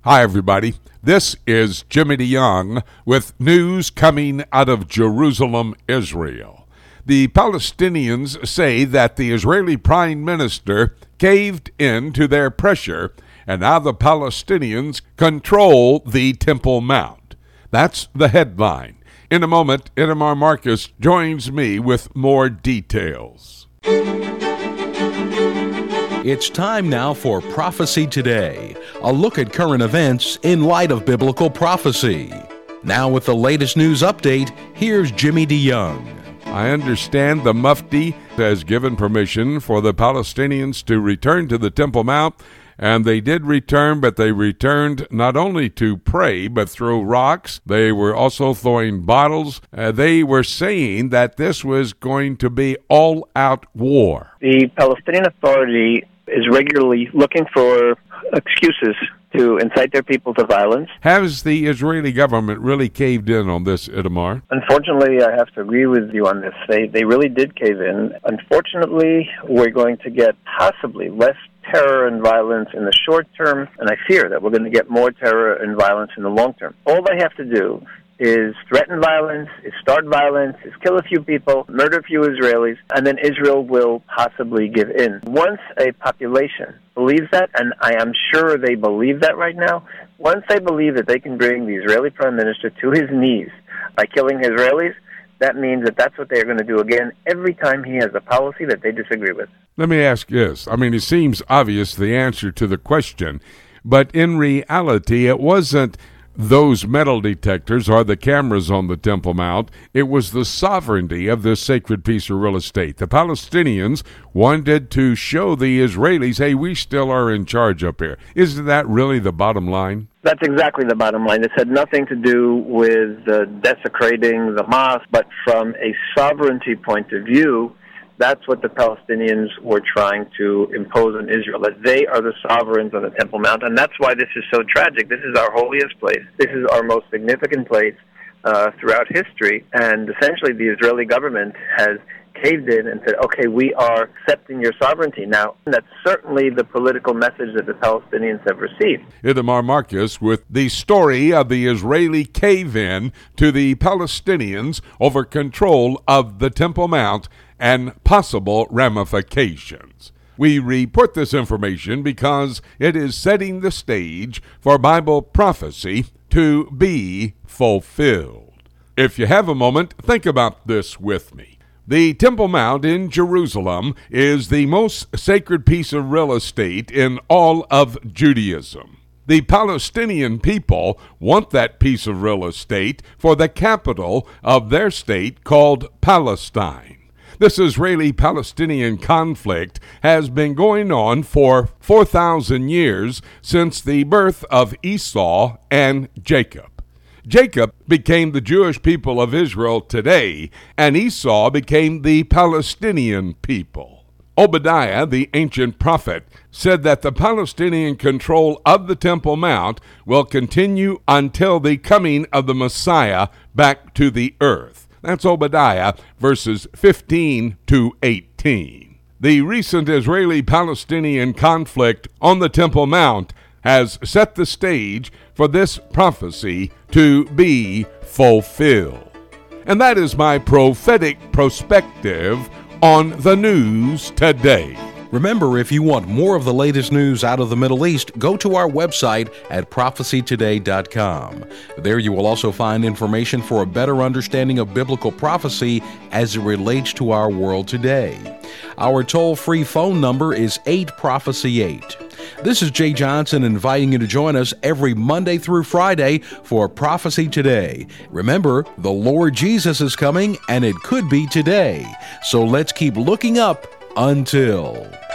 Hi, everybody. This is Jimmy DeYoung with news coming out of Jerusalem, Israel. The Palestinians say that the Israeli Prime Minister caved in to their pressure, and now the Palestinians control the Temple Mount. That's the headline. In a moment, Itamar Marcus joins me with more details. It's time now for Prophecy Today, a look at current events in light of biblical prophecy. Now with the latest news update, here's Jimmy DeYoung. I understand the Mufti has given permission for the Palestinians to return to the Temple Mount, and they did return, but they returned not only to pray, but throw rocks. They were also throwing bottles. They were saying that this was going to be all-out war. The Palestinian Authority is regularly looking for excuses to incite their people to violence. Has the Israeli government really caved in on this, Itamar? Unfortunately, I have to agree with you on this. They really did cave in. Unfortunately, we're going to get possibly less terror and violence in the short term, and I fear that we're going to get more terror and violence in the long term. All they have to do is threaten violence, is start violence, is kill a few people, murder a few Israelis, and then Israel will possibly give in. Once a population believes that, and I am sure they believe that right now, once they believe that they can bring the Israeli Prime Minister to his knees by killing Israelis, that means that that's what they're going to do again every time he has a policy that they disagree with. Let me ask this. It seems obvious the answer to the question, but in reality, it wasn't those metal detectors or the cameras on the Temple Mount. It was the sovereignty of this sacred piece of real estate. The Palestinians wanted to show the Israelis, hey, we still are in charge up here. Isn't that really the bottom line? That's exactly the bottom line. This had nothing to do with desecrating the mosque, but from a sovereignty point of view, that's what the Palestinians were trying to impose on Israel, that they are the sovereigns on the Temple Mount. And that's why this is so tragic. This is our holiest place. This is our most significant place throughout history. And essentially the Israeli government has caved in and said, okay, we are accepting your sovereignty. Now, that's certainly the political message that the Palestinians have received. Itamar Marcus with the story of the Israeli cave-in to the Palestinians over control of the Temple Mount and possible ramifications. We report this information because it is setting the stage for Bible prophecy to be fulfilled. If you have a moment, think about this with me. The Temple Mount in Jerusalem is the most sacred piece of real estate in all of Judaism. The Palestinian people want that piece of real estate for the capital of their state called Palestine. This Israeli-Palestinian conflict has been going on for 4,000 years since the birth of Esau and Jacob. Jacob became the Jewish people of Israel today, and Esau became the Palestinian people. Obadiah, the ancient prophet, said that the Palestinian control of the Temple Mount will continue until the coming of the Messiah back to the earth. That's Obadiah, verses 15 to 18. The recent Israeli-Palestinian conflict on the Temple Mount has set the stage for this prophecy to be fulfilled. And that is my prophetic perspective on the news today. Remember, if you want more of the latest news out of the Middle East, go to our website at prophecytoday.com. There you will also find information for a better understanding of biblical prophecy as it relates to our world today. Our toll-free phone number is 8-PROPHECY-8. This is Jay Johnson inviting you to join us every Monday through Friday for Prophecy Today. Remember, the Lord Jesus is coming, and it could be today. So let's keep looking up until